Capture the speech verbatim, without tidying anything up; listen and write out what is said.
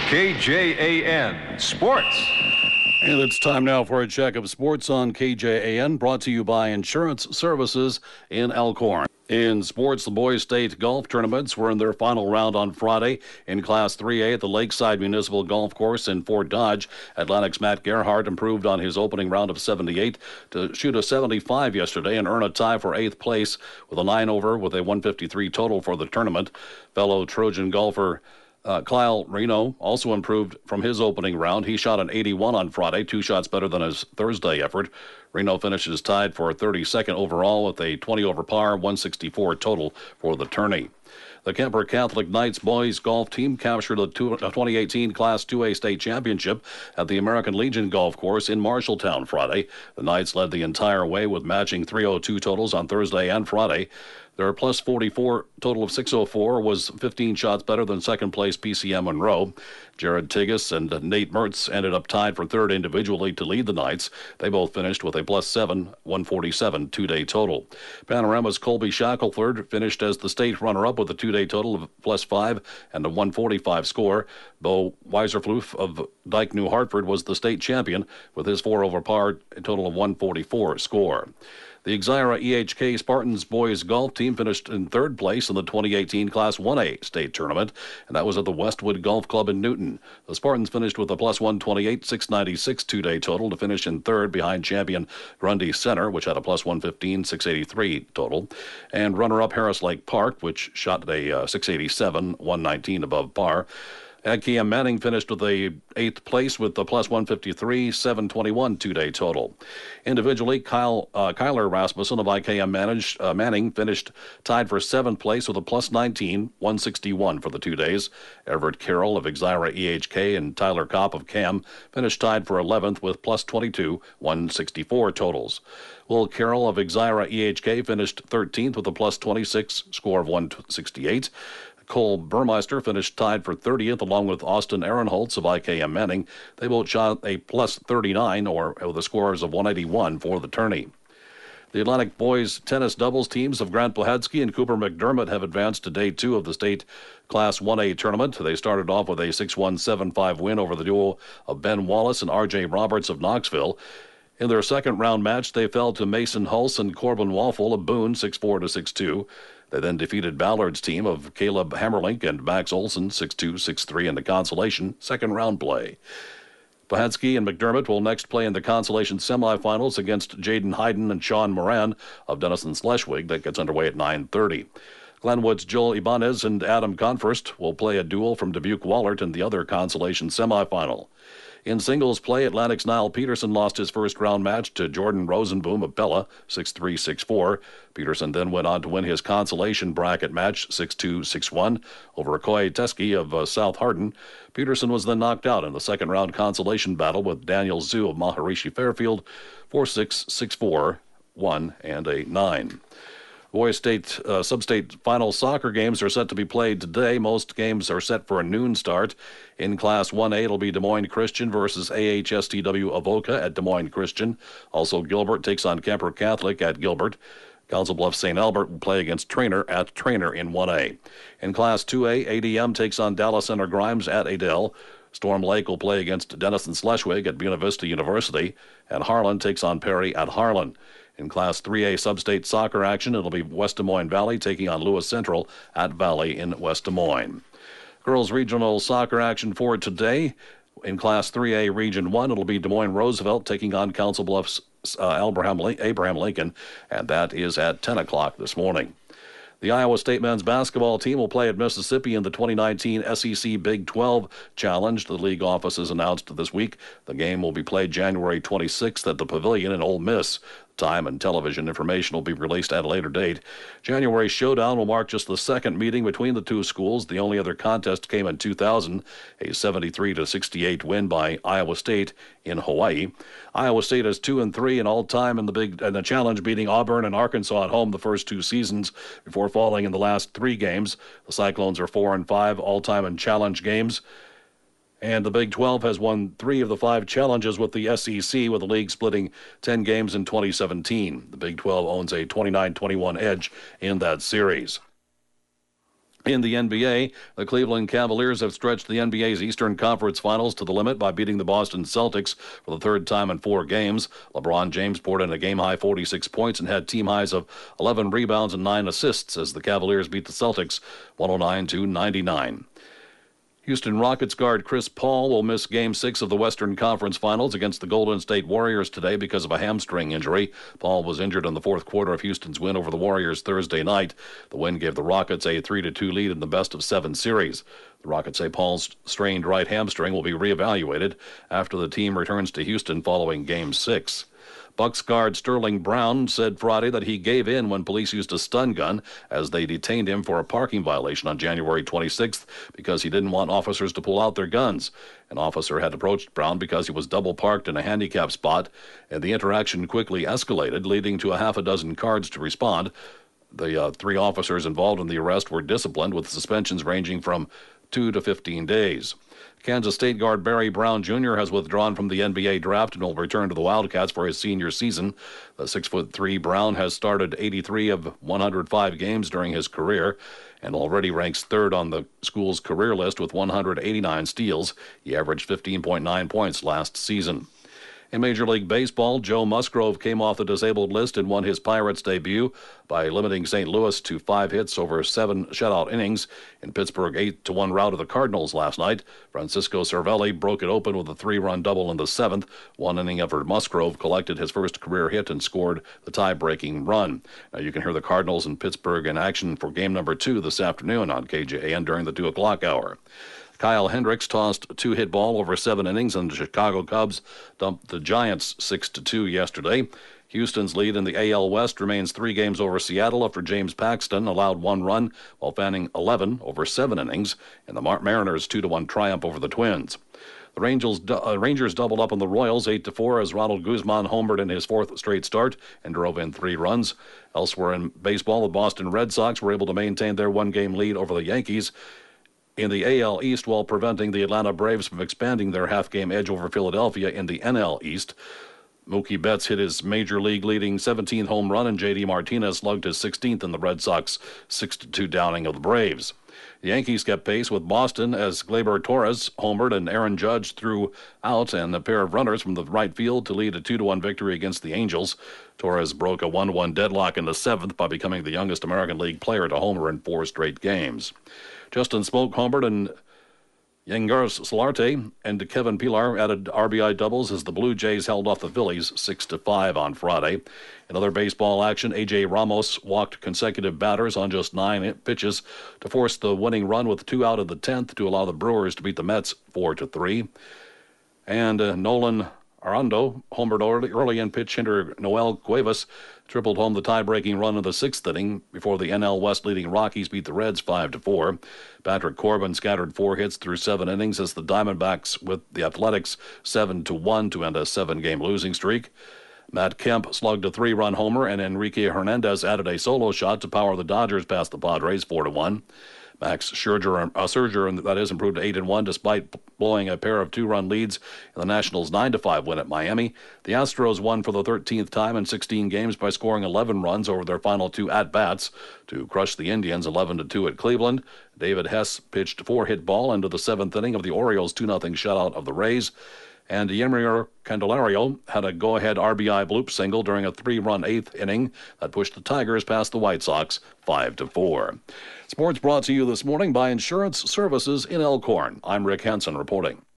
K J A N Sports. And it's time now for a check of sports on K J A N, brought to you by Insurance Services in Elkhorn. In sports, the boys' state golf tournaments were in their final round on Friday. In Class three A at the Lakeside Municipal Golf Course in Fort Dodge, Atlantic's Matt Gerhardt improved on his opening round of seventy-eight to shoot a seventy-five yesterday and earn a tie for eighth place with a nine over with a one fifty-three total for the tournament. Fellow Trojan golfer Uh, Kyle Reno also improved from his opening round. He shot an eighty-one on Friday, two shots better than his Thursday effort. Reno finishes tied for thirty-second overall with a twenty over par, one sixty-four total for the tourney. The Kemper Catholic Knights boys golf team captured the twenty eighteen Class two A state championship at the American Legion Golf Course in Marshalltown Friday. The Knights led the entire way with matching three oh two totals on Thursday and Friday. Their plus forty-four total of six oh four was fifteen shots better than second place P C M Monroe. Jared Tigas and Nate Mertz ended up tied for third individually to lead the Knights. They both finished with a plus seven, one forty-seven two-day total. Panorama's Colby Shackelford finished as the state runner-up with a two-day total of plus five and a one forty-five score. Bo Weiserfloof of Dyke New Hartford was the state champion with his four over par, a total of one forty-four score. The Exira E H K Spartans boys golf team finished in third place in the twenty eighteen Class one A state tournament, and that was at the Westwood Golf Club in Newton. The Spartans finished with a plus one twenty-eight, six ninety-six two-day total to finish in third behind champion Grundy Center, which had a plus one fifteen, six eighty-three total, and runner-up Harris Lake Park, which shot a uh, six eighty-seven, one nineteen above par. Adkiem Manning finished with a eighth place with the plus one fifty-three, seven twenty-one two-day total. Individually, Kyle uh, Kyler Rasmussen of I K M managed, uh, Manning finished tied for seventh place with a plus nineteen, one sixty-one for the two days. Everett Carroll of Exira E H K and Tyler Kopp of C A M finished tied for eleventh with plus twenty-two, one sixty-four totals. Will Carroll of Exira E H K finished thirteenth with a plus twenty-six, score of one sixty-eight. Cole Burmeister finished tied for thirtieth along with Austin Aaronholtz of I K M Manning. They both shot a plus thirty-nine, or with the scores of one eighty-one for the tourney. The Atlantic boys tennis doubles teams of Grant Bohadsky and Cooper McDermott have advanced to day two of the state Class one A tournament. They started off with a six one, seven five win over the duo of Ben Wallace and R J Roberts of Knoxville. In their second round match, they fell to Mason Hulse and Corbin Waffle of Boone, six four to six two. They then defeated Ballard's team of Caleb Hammerlink and Max Olson, six two, six three in the consolation second round play. Bohadsky and McDermott will next play in the consolation semifinals against Jaden Hayden and Sean Moran of Denison Schleswig. That gets underway at nine thirty. Glenwood's Joel Ibanez and Adam Confirst will play a duel from Dubuque Wallert in the other consolation semifinal. In singles play, Atlantic's Niall Peterson lost his first-round match to Jordan Rosenboom of Bella, six three, six four. Peterson then went on to win his consolation bracket match, six two, six one, over Koy Teske of uh, South Hardin. Peterson was then knocked out in the second-round consolation battle with Daniel Zhu of Maharishi Fairfield, four six, six four, one, and a nine. Boys State uh, Sub-State final soccer games are set to be played today. Most games are set for a noon start. In Class one A, it'll be Des Moines Christian versus A H S T W Avoca at Des Moines Christian. Also, Gilbert takes on Kemper Catholic at Gilbert. Council Bluffs Saint Albert will play against Trainer at Trainer in one A. In Class two A, A D M takes on Dallas Center Grimes at Adel. Storm Lake will play against Denison Schleswig at Buena Vista University. And Harlan takes on Perry at Harlan. In Class three A sub-state soccer action, it'll be West Des Moines Valley taking on Lewis Central at Valley in West Des Moines. Girls regional soccer action for today. In Class three A Region one, it'll be Des Moines Roosevelt taking on Council Bluffs uh, Abraham, Abraham Lincoln, and that is at ten o'clock this morning. The Iowa State men's basketball team will play at Mississippi in the twenty nineteen S E C Big twelve Challenge. The league offices announced this week. The game will be played January twenty-sixth at the Pavilion in Ole Miss. Time and television information will be released at a later date. January Showdown will mark just the second meeting between the two schools. The only other contest came in two thousand, a seventy-three to sixty-eight win by Iowa State in Hawaii. Iowa State is two and three in all time in the big in the challenge, beating Auburn and Arkansas at home the first two seasons before falling in the last three games. The Cyclones are four and five all time in challenge games. And the Big twelve has won three of the five challenges with the S E C, with the league splitting ten games in twenty seventeen. The Big twelve owns a twenty-nine twenty-one edge in that series. In the N B A, the Cleveland Cavaliers have stretched the N B A's Eastern Conference Finals to the limit by beating the Boston Celtics for the third time in four games. LeBron James poured in a game-high forty-six points and had team highs of eleven rebounds and nine assists as the Cavaliers beat the Celtics one oh nine to ninety-nine. Houston Rockets guard Chris Paul will miss Game six of the Western Conference Finals against the Golden State Warriors today because of a hamstring injury. Paul was injured in the fourth quarter of Houston's win over the Warriors Thursday night. The win gave the Rockets a three to two lead in the best-of-seven series. The Rockets say Paul's strained right hamstring will be reevaluated after the team returns to Houston following Game six. Bucks guard Sterling Brown said Friday that he gave in when police used a stun gun as they detained him for a parking violation on January twenty-sixth because he didn't want officers to pull out their guns. An officer had approached Brown because he was double parked in a handicap spot, and the interaction quickly escalated, leading to a half a dozen cars to respond. The uh, three officers involved in the arrest were disciplined with suspensions ranging from two to fifteen days. Kansas State guard Barry Brown Junior has withdrawn from the N B A draft and will return to the Wildcats for his senior season. The six foot three Brown has started eighty-three of one hundred five games during his career and already ranks third on the school's career list with one hundred eighty-nine steals. He averaged fifteen point nine points last season. In Major League Baseball, Joe Musgrove came off the disabled list and won his Pirates debut by limiting Saint Louis to five hits over seven shutout innings in Pittsburgh's eight to one rout of the Cardinals last night. Francisco Cervelli broke it open with a three-run double in the seventh. One inning effort, Musgrove collected his first career hit and scored the tie-breaking run. Now you can hear the Cardinals in Pittsburgh in action for game number two this afternoon on K J A N during the two o'clock hour. Kyle Hendricks tossed a two-hit ball over seven innings, and the Chicago Cubs dumped the Giants six to two yesterday. Houston's lead in the A L West remains three games over Seattle after James Paxton allowed one run while fanning eleven over seven innings in the Mar- Mariners' two to one triumph over the Twins. The Rangers, uh, Rangers doubled up on the Royals eight to four as Ronald Guzman homered in his fourth straight start and drove in three runs. Elsewhere in baseball, the Boston Red Sox were able to maintain their one-game lead over the Yankees in the A L East while preventing the Atlanta Braves from expanding their half-game edge over Philadelphia in the N L East. Mookie Betts hit his major league leading seventeenth home run, and J D Martinez slugged his sixteenth in the Red Sox six to two downing of the Braves. The Yankees kept pace with Boston as Gleyber Torres homered and Aaron Judge threw out and a pair of runners from the right field to lead a two to one victory against the Angels. Torres broke a one to one deadlock in the seventh by becoming the youngest American League player to homer in four straight games. Justin Smoke homered and Yengar Solarte and Kevin Pillar added R B I doubles as the Blue Jays held off the Phillies six to five on Friday. In other baseball action, A J Ramos walked consecutive batters on just nine pitches to force the winning run with two out of the tenth to allow the Brewers to beat the Mets four to three. And uh, Nolan Arenado homered early, early in pitch hitter Noel Cuevas tripled home the tie-breaking run in the sixth inning before the N L West leading Rockies beat the Reds five to four. Patrick Corbin scattered four hits through seven innings as the Diamondbacks with the Athletics seven to one to end a seven-game losing streak. Matt Kemp slugged a three-run homer, and Enrique Hernandez added a solo shot to power the Dodgers past the Padres four to one. Max Scherzer, uh, Scherzer, that is, improved to eight and one despite blowing a pair of two-run leads in the Nationals' nine to five win at Miami. The Astros won for the thirteenth time in sixteen games by scoring eleven runs over their final two at-bats to crush the Indians eleven to two at Cleveland. David Hess pitched four-hit ball into the seventh inning of the Orioles' two nothing shutout of the Rays. And Yamir Candelario had a go-ahead R B I bloop single during a three-run eighth inning that pushed the Tigers past the White Sox five to four. Sports brought to you this morning by Insurance Services in Elkhorn. I'm Rick Henson reporting.